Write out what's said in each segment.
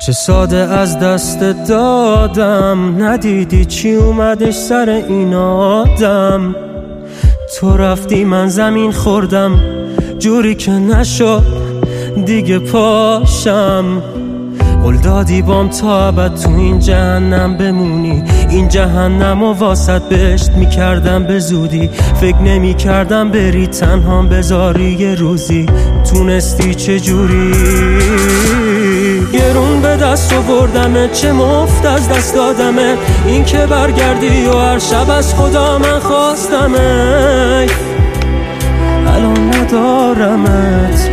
چه ساده از دست دادم، ندیدی چی اومدش سر این آدم. تو رفتی من زمین خوردم، جوری که نشد دیگه پاشم. قول دادی بام تا ابد تو این جهنم بمونی، این جهنم و واسط بهشت میکردم به زودی. فکر نمی کردم بری تنهام بذاری یه روزی، تونستی چجوری؟ گرون به دست آوردمه، چه مفت از دست دادمه. این که برگردی و هر شب از خدا من خواستمه، الان ندارمت.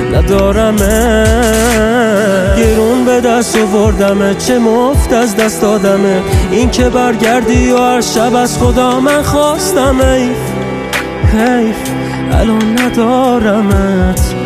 گرون به دست آوردمه، چه مفت از دست دادمه. این که برگردی و هر شب از خدا من خواستمه. حیف الان ندارمت.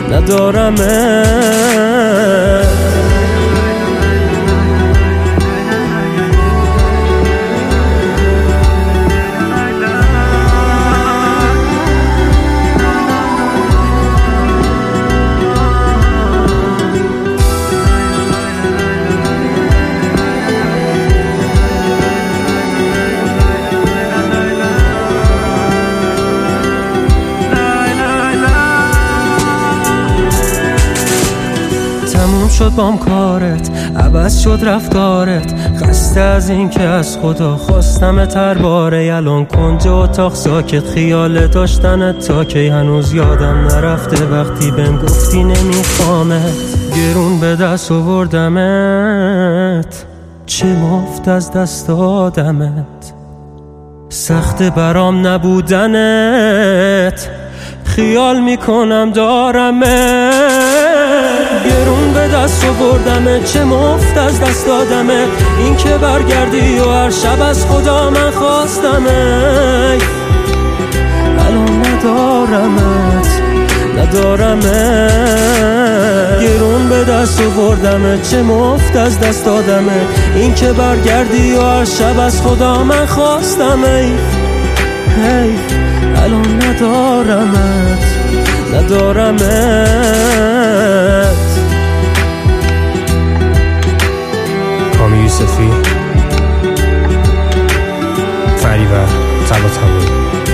تموم شد بام کارت، عوض شد رفتارت. خسته از این که از خدا خواستم تر باره. الان کنج اتاق ساکت، خیال داشتنت تا کی هنوز یادم نرفته. وقتی بهم گفتی نمیخوامت، گرون به دست آوردمت، چه مفت از دست دادمت. سخت برام نبودنت، خیال میکنم دارمت. گرون به دست آوردمه، چه مفت از دست دادمه. این که برگردی و هر شب از خدا من خواستمه، الان ندارمت. گرون به دست آوردمه، چه مفت از دست دادمه. این که برگردی و هر شب از خدا من خواستمه. حیف الان ندارمت. کامی یوسفی، فریبر طباطبایی.